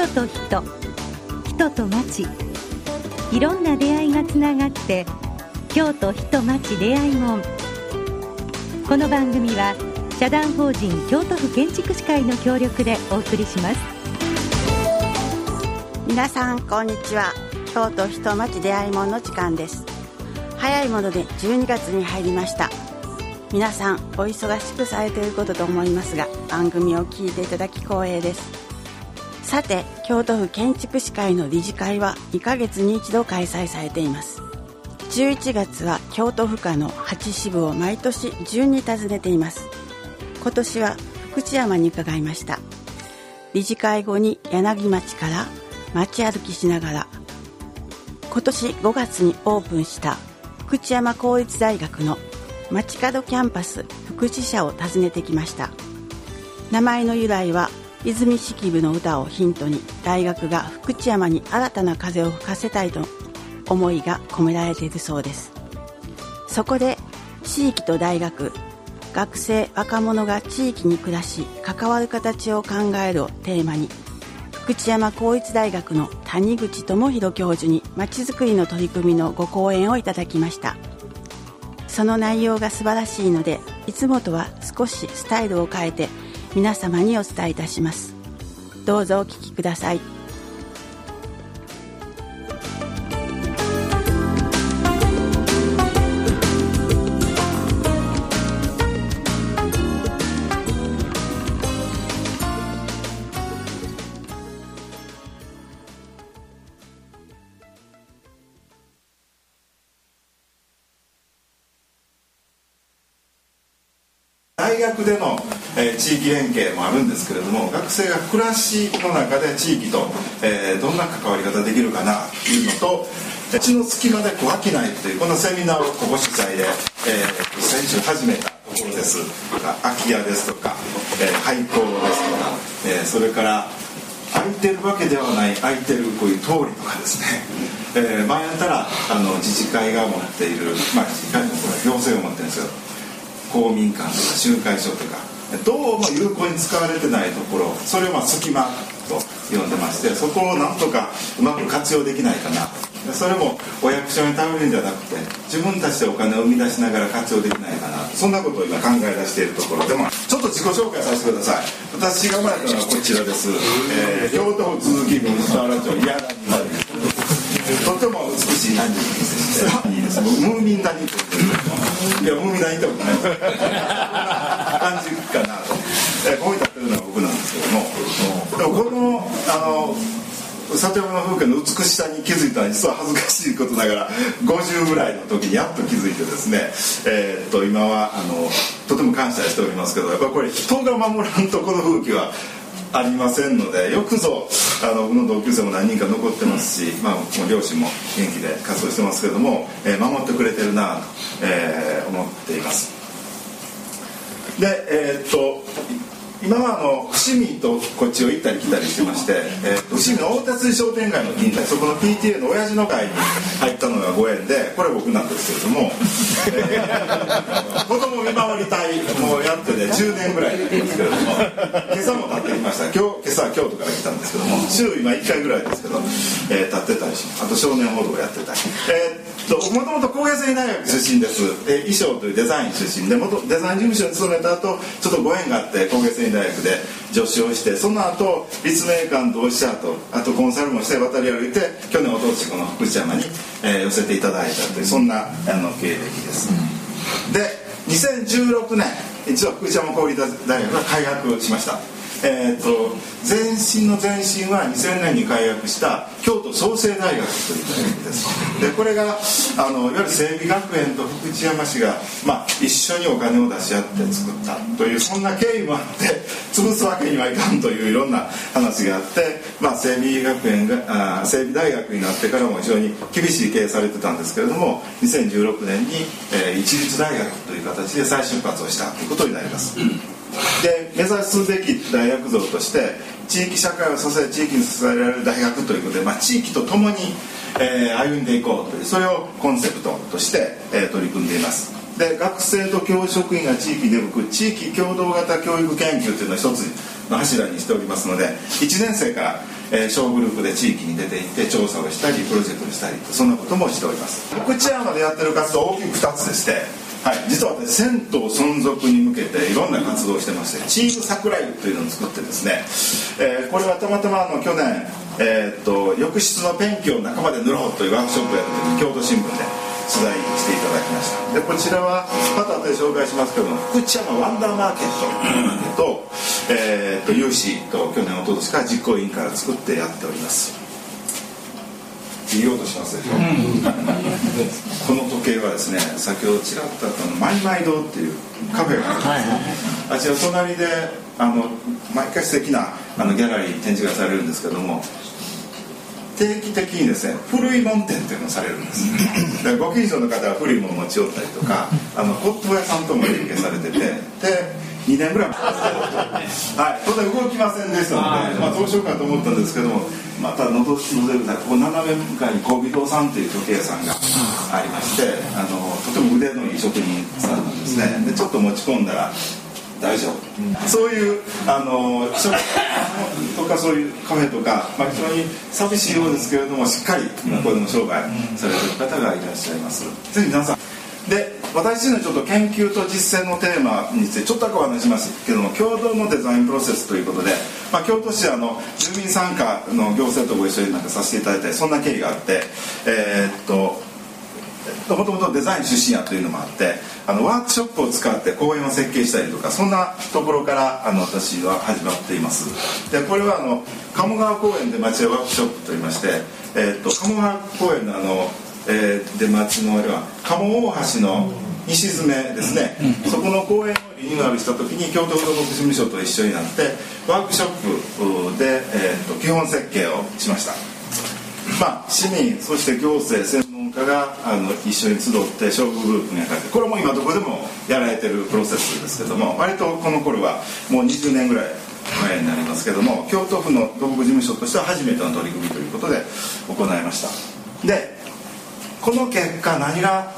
と人、人と町、いろんな出会いがつながって京都人町出会い門。この番組は社団法人京都府建築士会の協力でお送りします。 皆さんこんにちは。京都人町出会い門の時間です。早いもので12月に入りました。皆さんお忙しくされていることと思いますが、番組を聞いていただき光栄です。さて、京都府建築士会の理事会は2ヶ月に一度開催されています。11月は京都府下の8支部を毎年順に訪ねています。今年は福知山に伺いました。理事会後に柳町から街歩きしながら、今年5月にオープンした福知山公立大学の街角キャンパス福知社を訪ねてきました。名前の由来は泉式部の歌をヒントに、大学が福知山に新たな風を吹かせたいと思いが込められているそうです。そこで地域と大学、学生若者が地域に暮らし関わる形を考えるをテーマに、福知山公立大学の谷口智博教授にまちづくりの取り組みのご講演をいただきました。その内容が素晴らしいので、いつもとは少しスタイルを変えて皆様にお伝えいたします。どうぞお聞きください。 大学での、地域連携もあるんですけれども、学生が暮らしの中で地域と、どんな関わり方できるかなというのと、地の隙間で小商いというこのセミナーをここ主催で、先週始めたところです。空き家ですとか、廃校ですとか、それから空いてるわけではない空いてるこういう通りとかですね、前やったら自治会が持っている、自治会もこれ行政が持ってるんですけど、公民館とか集会所とかどうも有効に使われてないところ、それを隙間と呼んでまして、そこをなんとかうまく活用できないかな。それもお役所に頼るんじゃなくて、自分たちでお金を生み出しながら活用できないかな、そんなことを今考え出しているところでも、ちょっと自己紹介させてください。私が生まれたのはこちらです。京都府鈴木郡下原町矢谷にとても美しい谷に接していいです。ムーミン谷といや、ムーミン谷ってことない感じかなと、ここに立ってるのは僕なんですけども、でもこの里山の風景の美しさに気づいたのは実は恥ずかしいことながら50ぐらいの時にやっと気づいてですね、今はとても感謝しておりますけど、やっぱりこれ人が守らんとこの風景はありませんので、よくぞ僕の同級生も何人か残ってますし、もう両親も元気で活動してますけれども、守ってくれてるなと、思っています。で、今は伏見とこっちを行ったり来たりしてまして、伏見の大田水商店街の銀座、そこの PTA の親父の会に入ったのがご縁で、これ僕なんですけれども、子供見守り隊もやってて10年ぐらいやってますけれども、今朝も立ってきました。今朝は京都から来たんですけども、週今1回ぐらいですけど、立ってたりします。あと少年報道をやってたり、もともと工芸繊維大学出身です。衣装というデザイン出身で、デザイン事務所に勤めた後、ちょっとご縁があって工芸繊維大学で助手をして、その後立命館とオイシャーと、あとコンサルもして渡り歩いて、去年おととしこの福知山に、寄せていただいたという、そんな経歴です。で、2016年一応福知山公立大学が開学しました。前身の前身は2000年に開学した京都創成大学という大学です。でこれがいわゆる整備学園と福知山市が、一緒にお金を出し合って作ったという、そんな経緯もあって潰すわけにはいかんといういろんな話があって、整備学園が整備大学になってからも非常に厳しい経営されてたんですけれども、2016年に、一律大学という形で再出発をしたということになります。で、目指すべき大学像として地域社会を支え、地域に支えられる大学ということで、地域とともに、歩んでいこうという、それをコンセプトとして、取り組んでいます。で、学生と教職員が地域で動く地域共同型教育研究というのを一つの柱にしておりますので、1年生から、 小グループで地域に出て行って調査をしたりプロジェクトにしたりと、そんなこともしております。福知山でやってる活動は大きく2つでして、実は私銭湯存続に向けていろんな活動をしてまして、チーム桜湯というのを作ってですね、これはたまたま去年、浴室のペンキを中まで塗ろうというワークショップをやった時に京都新聞で取材していただきました。でこちらはまた後で紹介しますけども、福知山ワンダーマーケットと、有志と去年おととしから実行委員会を作ってやっております。いい音しますでしょ、この時計はですね、先ほどちらっとあったマイマイ堂っていうカフェがあるんですね、あちら隣で毎回素敵なギャラリー展示がされるんですけども、定期的にですね古いもん展っていうのをされるんですでご近所の方は古いものを持ち寄ったりとか骨董屋さんとも連携されてて、で2年ぐらい当然動きませんでしたので、どうしようかと思ったんですけども、またのぞいてここ斜め向かいに小尾堂さんという時計屋さんがありまして、とても腕のいい職人さんなんですね。でちょっと持ち込んだら大丈夫、そういう食とかそういうカフェとか、非常に寂しいようですけれども、しっかりここでも商売されている方がいらっしゃいます。ぜひ皆さんで、私自身のちょっと研究と実践のテーマについてちょっとだけお話しますけども、共同のデザインプロセスということで、京都市は住民参加の行政とご一緒にさせていただいたり、そんな経緯があって、もともとデザイン出身やというのもあって、ワークショップを使って公園を設計したりとか、そんなところから私は始まっています。でこれは鴨川公園で町屋ワークショップといいまして、鴨川公園の出町のあれは鴨大橋の西詰ですね、そこの公園をリニューアルした時に京都府土木事務所と一緒になってワークショップで、基本設計をしました。市民そして行政専門家が一緒に集って小グループに分かれて、これも今どこでもやられてるプロセスですけども、割とこの頃はもう20年ぐらい前になりますけども、京都府の土木事務所としては初めての取り組みということで行いました。でこの結果何が、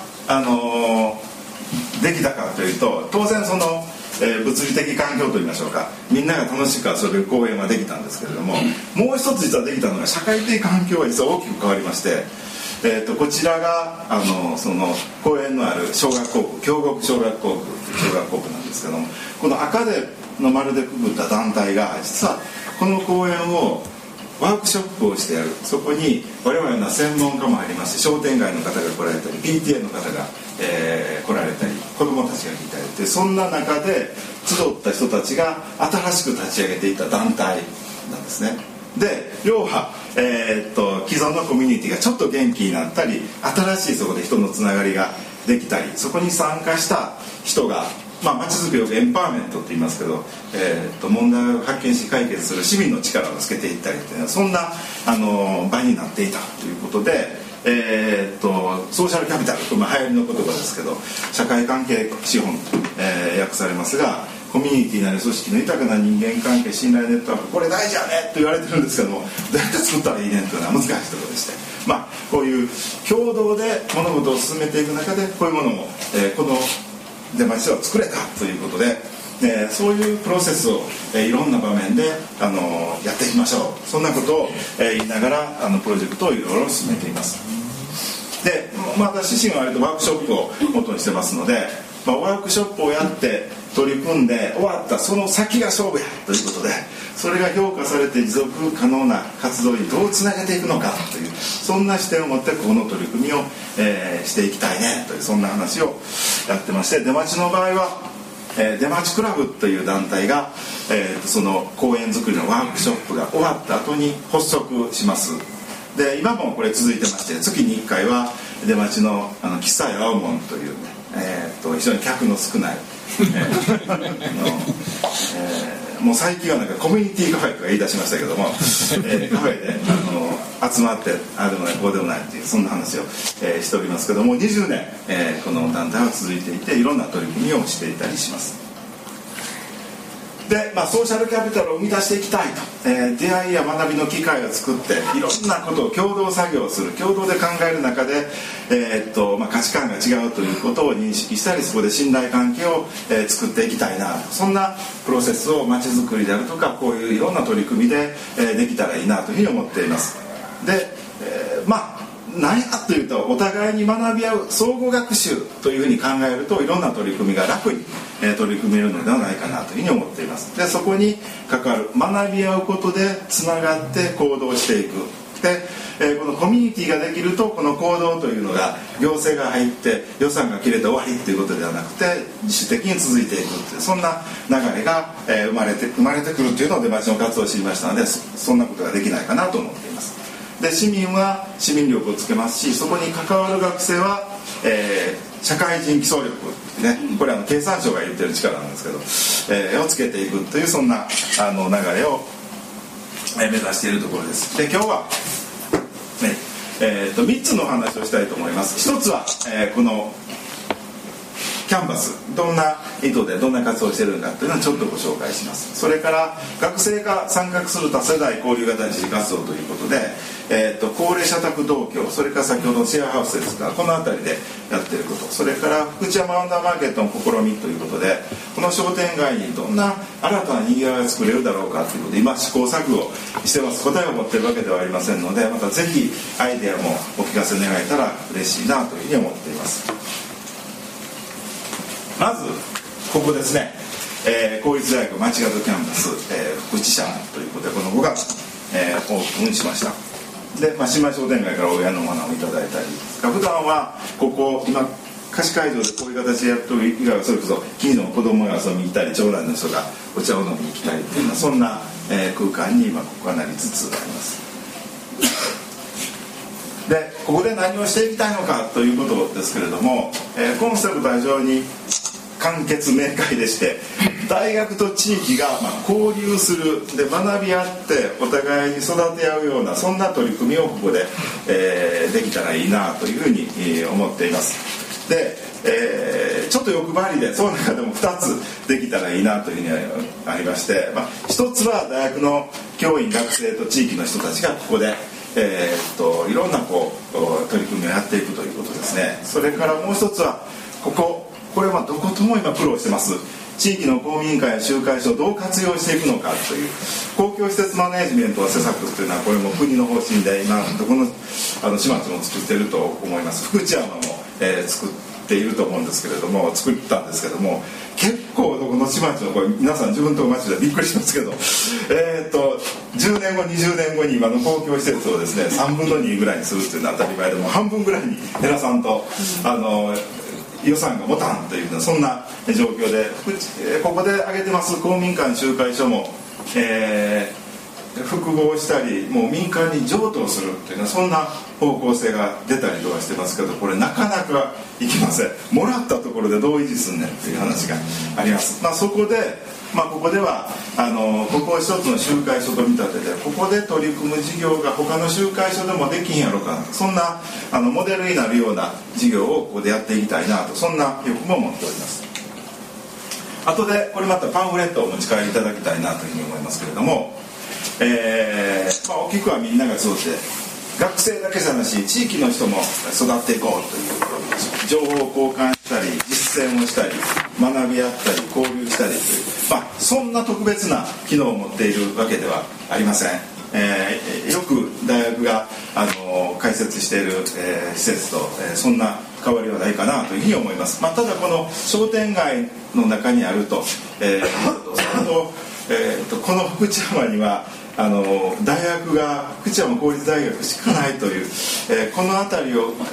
できたかというと、当然その、物理的環境といいましょうか、みんなが楽しく遊べる公園はできたんですけれども、もう一つ実はできたのが社会的環境が実は大きく変わりまして、こちらがその公園のある小学校区、京極小学校区という小学校区なんですけども、この赤での丸でくくった団体が実はこの公園をワークショップをしてやる。そこに我々の専門家も入りまして、商店街の方が来られたり PTA の方が、来られたり子どもたちが来たりって、そんな中で集った人たちが新しく立ち上げていた団体なんですね。で要は、既存のコミュニティがちょっと元気になったり、新しいそこで人のつながりができたり、そこに参加した人がまちづくりをエンパワーメントって言いますけど、問題を発見し解決する市民の力をつけていったりという、そんな場になっていたということで、ソーシャルキャピタルと、流行りの言葉ですけど、社会関係資本、訳されますが、コミュニティなり組織の豊かな人間関係、信頼ネットワーク、これ大事やねと言われてるんですけども、どうやって作ったらいいねというのは難しいところでして、こういう共同で物事を進めていく中で、こういうものも、この出町は作れたということで、そういうプロセスを、いろんな場面でやっていきましょう、そんなことを、言いながらプロジェクトをいろいろ進めています。で、私自身は割とワークショップを元にしてますので、ワークショップをやって取り組んで終わったその先が勝負やということで、それが評価されて持続可能な活動にどうつなげていくのかという、そんな視点を持ってこの取り組みを、していきたいねという、そんな話をやってまして、出町の場合は、出町クラブという団体が、その公園作りのワークショップが終わった後に発足します。で今もこれ続いてまして、月に1回は出町の喫茶屋青門という、非常に客の少ないもう最近はなんかコミュニティカフェとか言い出しましたけども、カフェで集まってああでもないこうでもないっていう、そんな話を、しておりますけども、20年、この団体は続いていて、いろんな取り組みをしていたりします。 で、ソーシャルキャピタルを生み出していきたいと、出会いや学びの機会を作っていろんなことを共同作業する、共同で考える中で、価値観が違うということを認識したり、そこで信頼関係を、作っていきたいな、そんなプロセスを街づくりであるとか、こういういろんな取り組みで、できたらいいなというふうに思っています。で、何やというと、お互いに学び合う相互学習というふうに考えると、いろんな取り組みが楽に、取り組めるのではないかなというふうに思っています。で、そこに関わる学び合うことでつながって行動していく。で、このコミュニティができると、この行動というのが行政が入って予算が切れて終わりということではなくて、自主的に続いていくという、そんな流れが生まれてくるというので、町の活動を知りましたので、そんなことができないかなと思っています。で、市民は市民力をつけますし、そこに関わる学生は、社会人基礎力、ね、これは経産省が言ってる力なんですけど、をつけていくという、そんな流れを目指しているところです。で、今日は、3つのお話をしたいと思います。1つは、このキャンバス、どんな意図でどんな活動をしているのかというのをちょっとご紹介します。それから学生が参画する多世代交流型自治活動ということで、高齢者宅同居、それから先ほどのシェアハウスですが、この辺りでやっていること、それから福知山アンダーマーケットの試みということで、この商店街にどんな新たなにぎわいを作れるだろうかということで、今試行錯誤してます。答えを持っているわけではありませんので、またぜひアイデアもお聞かせ願えたら嬉しいなというふうに思っています。まずここですね、公立大学町型キャンパス、福知山ということで、この5月、オープンしました。で、新米商店街から親のものをいただいたり、普段はここ今貸し会場でこういう形でやってる以外は、それこそ近所の子供が遊びに行ったり、長男の人がお茶を飲みに来たりというような、そんな、空間に今ここはなりつつあります。で、ここで何をしていきたいのかということですけれども、コンセプトは非常に簡潔明快でして、大学と地域が交流する、で学び合ってお互いに育て合うような、そんな取り組みをここで、できたらいいなというふうに思っています。で、ちょっと欲張りで、その中でも2つできたらいいなというふうにありまして、1つは大学の教員、学生と地域の人たちがここでいろんな取り組みをやっていくということですね。それからもう一つはこれはどことも今苦労してます、地域の公民会や集会所をどう活用していくのかという、公共施設マネジメントを施策というのは、これも国の方針で今どこの市町も作っていると思います。福知山も、作っていると思うんですけれども、作ったんですけども、結構どこの市町も、これ皆さん自分と町でびっくりしますけど、10年後20年後に今の公共施設をですね3分の2ぐらいにするっていうのは当たり前でも、半分ぐらいに減らさんと予算が持たんというような、そんな状況で、ここで挙げてます公民館集会所も、複合したり、もう民間に譲渡するっていうのは、そんな方向性が出たりとかしてますけど、これなかなかいきません。もらったところでどう維持すんねんっていう話があります。そこでここではここを一つの集会所と見立てて、ここで取り組む事業が他の集会所でもできんやろか、そんなモデルになるような事業をここでやっていきたいなと、そんな欲も持っております。後でこれまたパンフレットをお持ち帰りいただきたいなというふうに思いますけれども、大きくはみんながそうして学生だけじゃなし、地域の人も育っていこうという、情報交換したり実践をしたり学び合ったり交流したりという、そんな特別な機能を持っているわけではありません。よく大学が開設している、施設と、そんな変わりはないかなというふうに思います。ただこの商店街の中にあると、この福知山には大学が福知山公立大学しかないという、この辺りを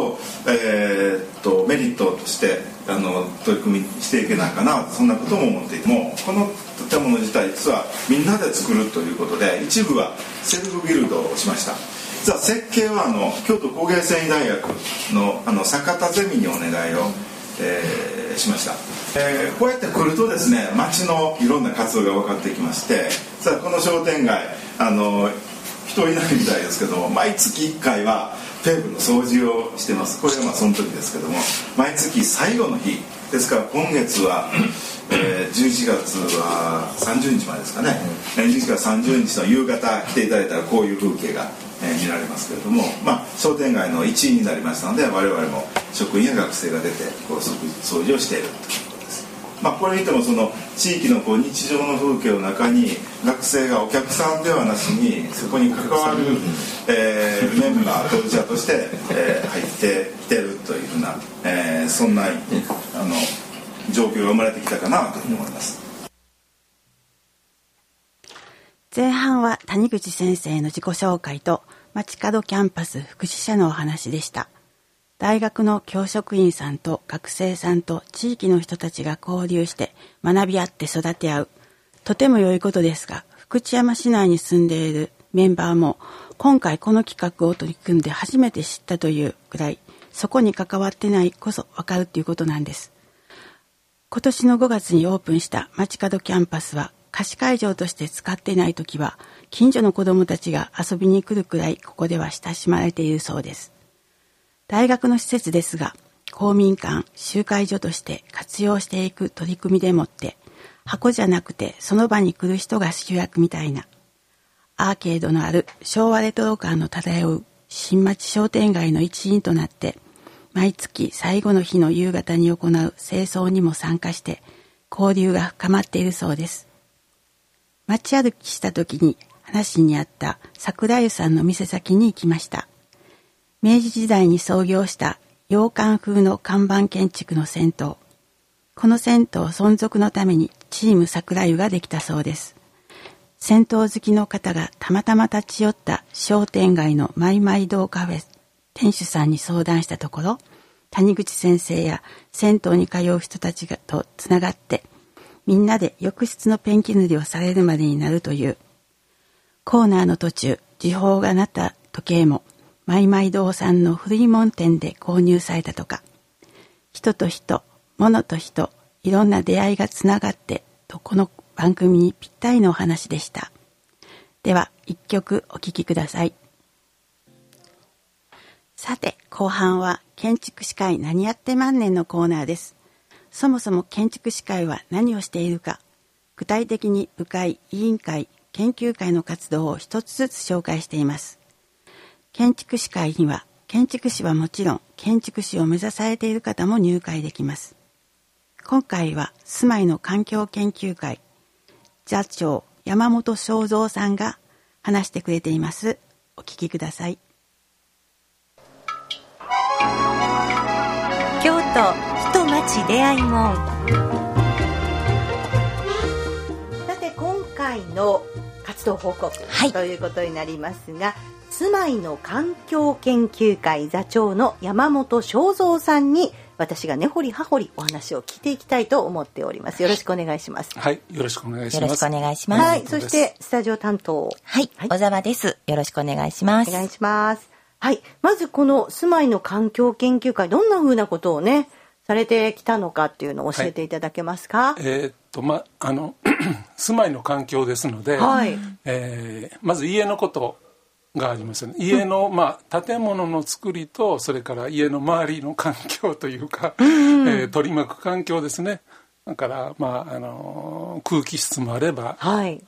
メリットとして取り組みしていけないかな、そんなことも思っていても、この建物自体実はみんなで作るということで、一部はセルフビルドをしました。実は設計は京都工芸繊維大学の坂田ゼミにお願いを、しました。こうやって来るとですね、町のいろんな活動が分かってきまして、この商店街人いないみたいですけども、毎月1回はテーブルの掃除をしてます。これはその時ですけども、毎月最後の日ですから今月は、11月は30日までですかね、11月30日の夕方来ていただいたらこういう風景が、見られますけれども、商店街の一員になりましたので我々も職員や学生が出てこう掃除をしているということです。これ見てもその地域のこう日常の風景の中に学生がお客さんではなしにそこに関わる、メンバー当事者として、入ってきているというふうな、そんな状況が生まれてきたかなというふうに思います。 前半は谷口先生の自己紹介と街角キャンパス福祉者のお話でした。大学の教職員さんと学生さんと地域の人たちが交流して学び合って育て合う、とても良いことですが、福知山市内に住んでいるメンバーも今回この企画を取り組んで初めて知ったというくらい、そこに関わってないこそ分かるということなんです。今年の5月にオープンした街角キャンパスは貸し会場として使っていないときは近所の子どもたちが遊びに来るくらいここでは親しまれているそうです。大学の施設ですが、公民館、集会所として活用していく取り組みでもって、箱じゃなくてその場に来る人が主役みたいな、アーケードのある昭和レトロ感の漂う新町商店街の一員となって、毎月最後の日の夕方に行う清掃にも参加して交流が深まっているそうです。街歩きした時に話にあった桜湯さんの店先に行きました。明治時代に創業した洋館風の看板建築の銭湯。この銭湯存続のためにチーム桜湯ができたそうです。銭湯好きの方がたまたま立ち寄った商店街のマイマイ堂カフェ店主さんに相談したところ、谷口先生や銭湯に通う人たちとつながってみんなで浴室のペンキ塗りをされるまでになるという。コーナーの途中、時報が鳴った時計もマイマイ堂さんの古い門店で購入されたとか。人と人、物と人、いろんな出会いがつながってと、この番組にぴったりのお話でした。では一曲お聴きください。さて後半は建築士会何やってまんねんのコーナーです。そもそも建築士会は何をしているか、具体的に部会、委員会、研究会の活動を一つずつ紹介しています。建築士会には建築士はもちろん建築士を目指されている方も入会できます。今回は住まいの環境研究会座長山本正三さんが話してくれています。お聞きください。 京都人町出会い門。 さて今回の活動報告、ということになりますが、住まいの環境研究会座長の山本正三さんに私が根掘り葉掘りお話を聞いていきたいと思っております。よろしくお願いします。 はい、よろしくお願いします。 よろしくお願いします。 はい、そしてスタジオ担当、 小沢です。よろしくお願いします。 お願いします。はい、まずこの住まいの環境研究会、どんな風なことをねされてきたのかっていうのを教えていただけますか。 住まいの環境ですので、まず家のことがありますね。家の、建物の作りとそれから家の周りの環境というか、取り巻く環境ですね。だから、空気質もあれば、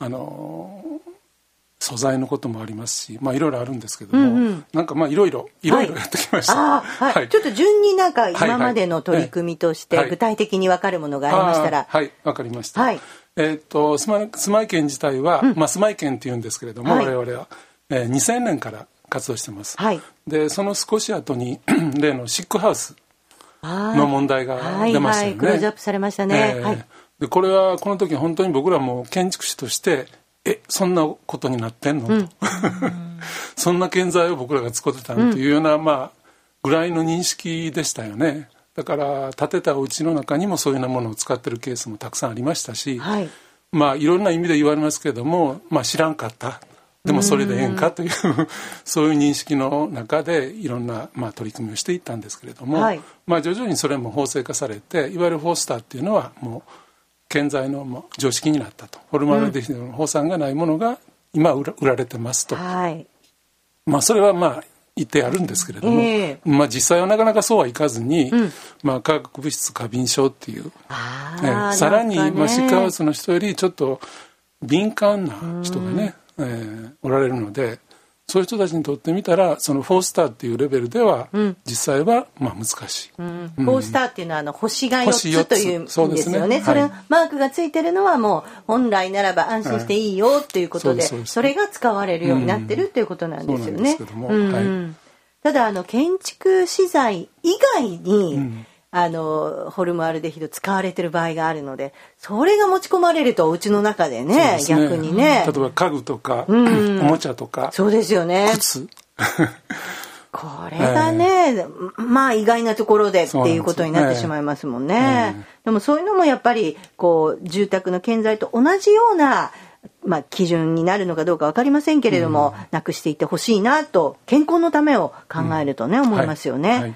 素材のこともありますし、いろいろあるんですけども、いろいろやってきました。 ちょっと順に今までの取り組みとして具体的に分かるものがありましたら。 わかりました。住まい県自体は、住まい県っていうんですけれども、我々は、2000年から活動してます。でその少し後に例のシックハウスの問題が出ましたよね。 クローズアップされましたね。 でこれはこの時本当に僕らも建築士としてそんなことになってんの、とそんな建材を僕らが使ってたというような、ぐらいの認識でしたよね。だから建てたお家の中にもそういうようなものを使ってるケースもたくさんありましたし、いろんな意味で言われますけれども、知らんかった、でもそれでええんかというそういう認識の中でいろんな、取り組みをしていったんですけれども、徐々にそれも法制化されて、いわゆるフォースターっていうのはもう建材の常識になったと。フォルマルデヒドの放酸がないものが今売られてますと、それは言ってあるんですけれども、まあ、実際はなかなかそうはいかずに、まあ、化学物質過敏症っていう、さらに、まあ、シックハウスの人よりちょっと敏感な人がね、おられるので、そういう人たちにとってみたらその4スターっていうレベルでは、実際はまあ難しい、 4スターっていうのは星が4つという意味ですよね。それマークがついてるのはもう本来ならば安心していいよっていうことで、それが使われるようになってるっていうことなんですよね。ただ建築資材以外に、ホルムアルデヒド使われてる場合があるので、それが持ち込まれるとお家の中で ね、逆にね、 例えば家具とか、おもちゃとか、 そうですよね、 靴これがね、まあ意外なところでっていうことになってしまいますもんね。でもそういうのもやっぱりこう住宅の建材と同じような、まあ、基準になるのかどうか分かりませんけれども、なくしていってほしいなと、健康のためを考えるとね、思いますよね。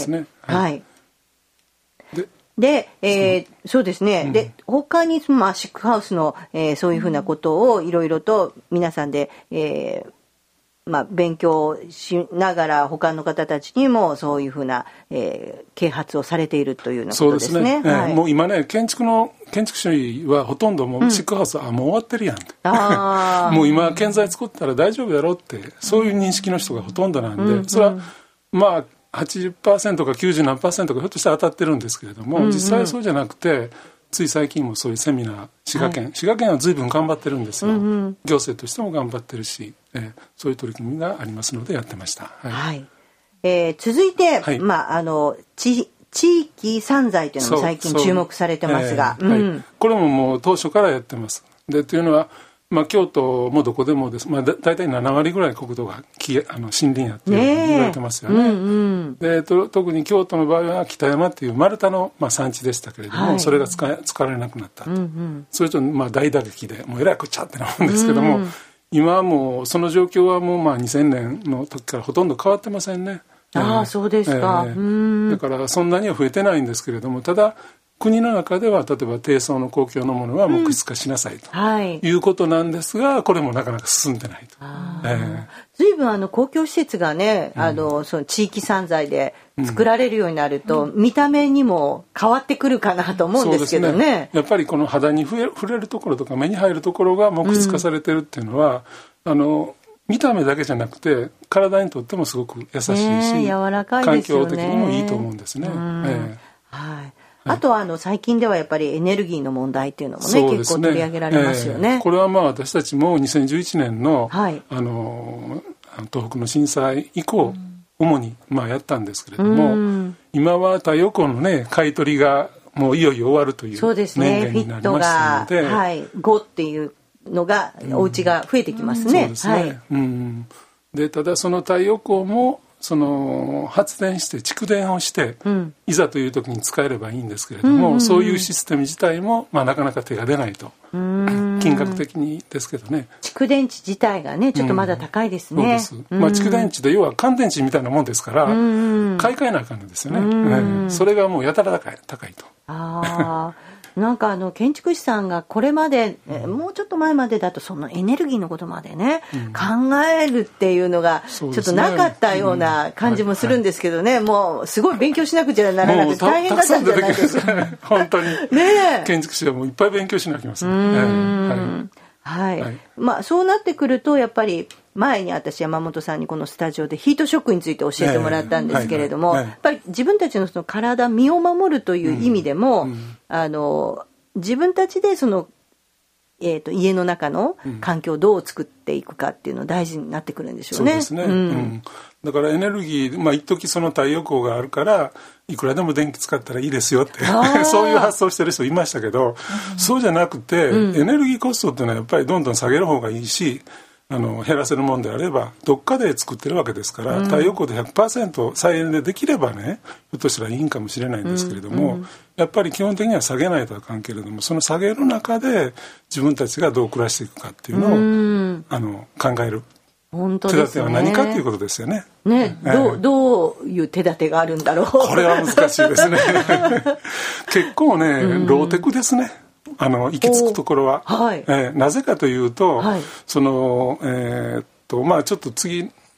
で、そうですね。で、他にまあシックハウスの、そういうふうなことをいろいろと皆さんで、まあ、勉強しながら他の方たちにもそういうふうな、啓発をされているというようなことですね。 もう今ね、建築士はほとんどもうシックハウス、もう終わってるやんってもう今建材作ったら大丈夫やろって、そういう認識の人がほとんどなんで、それはまあ80% か90何%かひょっとしたら当たってるんですけれども、実際はそうじゃなくて、つい最近もそういうセミナー、滋賀県は随分頑張ってるんですよ、行政としても頑張ってるし、そういう取り組みがありますのでやってました。 続いて、まあ、地域散財というのも最近注目されてますが、 これももう当初からやってます。でというのは、まあ、京都もどこでもです、まあ、だいたい7割ぐらい国土が森林やっていうふうに言われてますよね。で特に京都の場合は北山っていう丸太の、まあ、産地でしたけれども、それが使われなくなったと、それと、まあ、大打撃でもうえらいこっちゃってなもんですけども、今はもうその状況はもうまあ2000年の時からほとんど変わってませんね。 そうですか。 だからそんなには増えてないんですけれども、ただ国の中では例えば低層の公共のものは木質化しなさいと、いうことなんですが、これもなかなか進んでないと。 随分公共施設がね、その地域散財で作られるようになると、見た目にも変わってくるかなと思うんですけど ね。 やっぱりこの肌に触れるところとか目に入るところが木質化されてるっていうのは、見た目だけじゃなくて体にとってもすごく優しいし、 柔らかいですよね。 環境的にもいいと思うんですね。 あとは最近ではやっぱりエネルギーの問題っていうのもね、結構取り上げられますよね。 これはまあ私たちも2011年の、東北の震災以降、主にまあやったんですけれども、今は太陽光のね買い取りがもういよいよ終わるという年限になりましたので、 フィットが、5っていうのが、お家が増えてきますね。 でただその太陽光もその発電して蓄電をして、いざという時に使えればいいんですけれども、そういうシステム自体も、まあ、なかなか手が出ないと、金額的にですけどね。 蓄電池自体がねちょっとまだ高いですね。 そうです、まあ、蓄電池で要は乾電池みたいなもんですから、買い替えなあかんのですよね。それがもうやたら高いと。 なんか建築士さんがこれまで、もうちょっと前までだとそのエネルギーのことまでね、考えるっていうのがちょっとなかったような感じもするんですけどね、もうすごい勉強しなくちゃならなくて大変だったんじゃないですか。 本当に建築士はもういっぱい勉強しなきゃいけません。 まあそうなってくるとやっぱり前に私山本さんにこのスタジオでヒートショックについて教えてもらったんですけれども、やっぱり自分たちのその体身を守るという意味でも、自分たちでその、家の中の環境をどう作っていくかっていうの大事になってくるんでしょうね。 そうですね。だからエネルギー、まあ一時その太陽光があるからいくらでも電気使ったらいいですよってそういう発想してる人いましたけど、そうじゃなくて、エネルギーコストっていうのはやっぱりどんどん下げる方がいいし、減らせるもんであればどっかで作ってるわけですから、太陽光で 100% 再エネでできればね、ひょっとしたらいいんかもしれないんですけれども、やっぱり基本的には下げないとあかんけれども、その下げる中で自分たちがどう暮らしていくかっていうのを考える手立ては何かっていうことですよね。 どういう手立てがあるんだろう。 これは難しいですね。結構ね、ローテクですね。行き着くところは、なぜかというと、そのまあちょっと次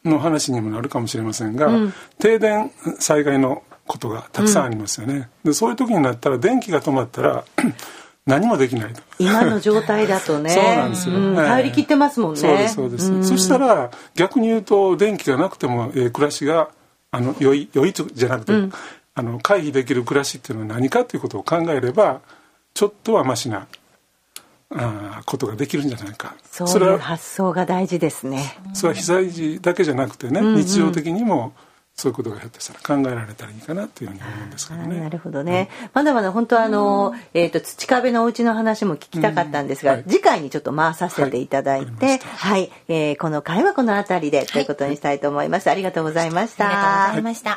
の話にもなるかもしれませんが、停電災害のことがたくさんありますよね。でそういう時になったら電気が止まったら何もできないと。 今の状態だとねそうなんですよ、 入りきってますもんね。 そうです。そしたら逆に言うと電気がなくても、暮らしが良いじゃなくて、回避できる暮らしっていうのは何かということを考えればちょっとはマシなことができるんじゃないか。 そういう発想が大事ですね。 それは被災時だけじだけじゃなくてね、日常的にもそういうことがひょっとしたら考えられたらいいかなというふうに思うんですけどね。 なるほどね。まだまだ本当は土壁のお家の話も聞きたかったんですが、次回にちょっと回させていただいて、この回はこのあたりでということにしたいと思います。ありがとうございました。 ありがとうございました。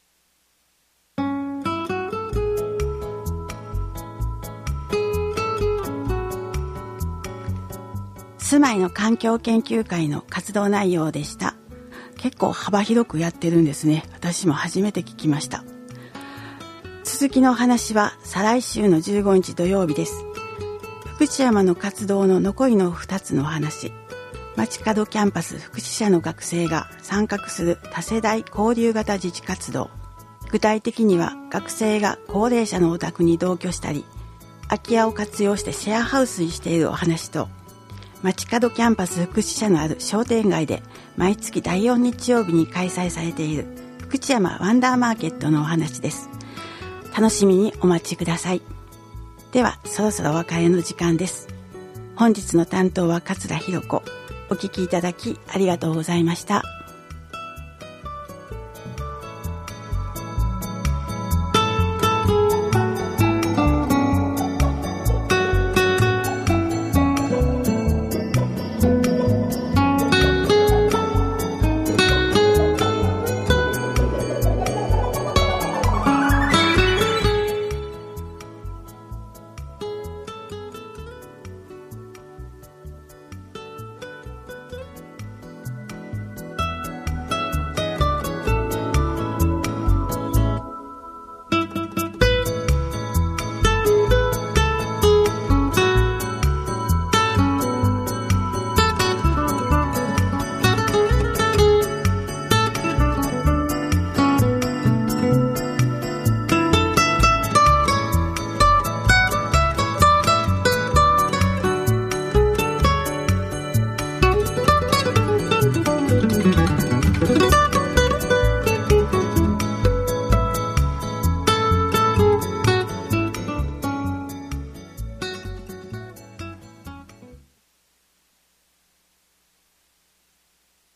住まいの環境研究会の活動内容でした。結構幅広くやってるんですね。私も初めて聞きました。続きのお話は再来週の15日土曜日です。福知山の活動の残りの2つのお話。街角キャンパス福祉社の学生が参画する多世代交流型自治活動。具体的には学生が高齢者のお宅に同居したり、空き家を活用してシェアハウスにしているお話と、街角キャンパス福祉社のある商店街で毎月第4日曜日に開催されている福知山ワンダーマーケットのお話です。楽しみにお待ちください。ではそろそろお別れの時間です。本日の担当は桂ひろ子。お聞きいただきありがとうございました。